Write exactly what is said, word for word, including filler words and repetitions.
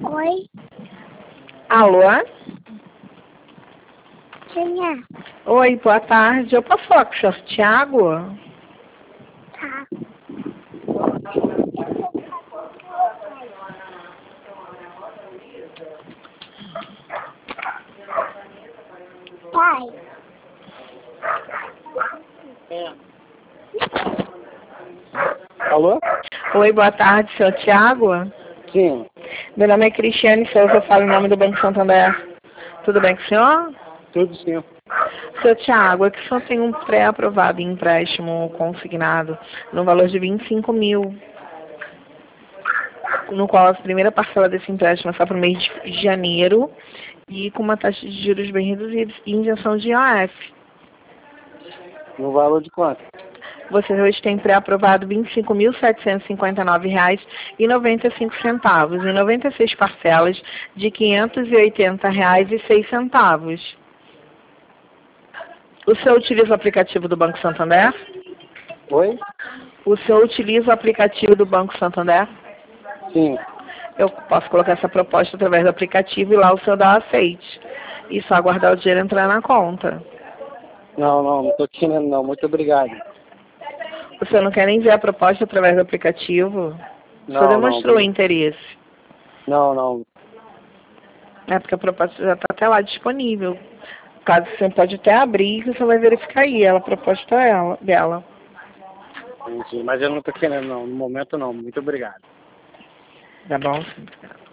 Oi, Alô? quem é? Oi, boa tarde. Eu posso falar com o senhor Tiago? Tá. Pai, Alô? Oi, boa tarde, senhor Tiago. Sim, Meu nome é Cristiane Souza, eu falo em nome do Banco Santander. Tudo bem com o senhor? tudo sim. Seu Tiago, é que o senhor tem um pré-aprovado em empréstimo consignado no valor de vinte e cinco mil, no qual a primeira parcela desse empréstimo é só para o mês de janeiro e com uma taxa de juros bem reduzida e injeção de I O F. No valor de quanto? Você hoje tem pré-aprovado vinte e cinco mil setecentos e cinquenta e nove reais e noventa e cinco centavos em noventa e seis parcelas de quinhentos e oitenta reais e seis centavos. O senhor utiliza o aplicativo do Banco Santander? Oi? O senhor utiliza o aplicativo do Banco Santander? Sim. Eu posso colocar essa proposta através do aplicativo e lá o senhor dá aceite. E só aguardar o dinheiro entrar na conta. Não, não, não tô querendo não. Muito obrigado. O senhor não quer nem ver a proposta através do aplicativo? O senhor Não, não. demonstrou interesse. Não, não. É porque a proposta já está até lá disponível. Caso você pode até abrir, você vai verificar aí ela, a proposta é ela, dela. Entendi. Mas eu não tô querendo não. No momento não. Muito obrigado. Tá bom?